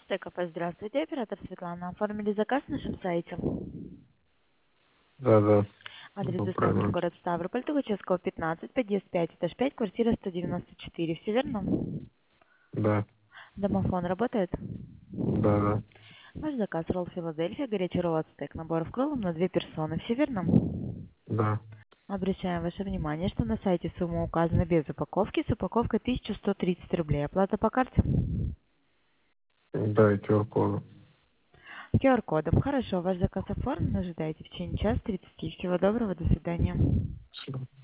ТКП, здравствуйте, оператор Светлана. Оформили заказ на нашем сайте. Да. Адрес доставки Правильно. город Ставрополь, Тугачевского, 15, подъезд 5, этаж 5, квартира 194. Все верно? Да. Домофон работает? Да. Ваш заказ ролл Филадельфия, горячий ролл ацтек, набор в крылом на 2 персоны. Все верно? Да. Обращаем ваше внимание, что на сайте сумма указана без упаковки, с упаковкой 1130 рублей. Оплата по карте? Да, и QR-коду. QR-кодом. Хорошо, ваш заказ оформлен, ожидайте в течение часа 30. Всего доброго, до свидания. Спасибо.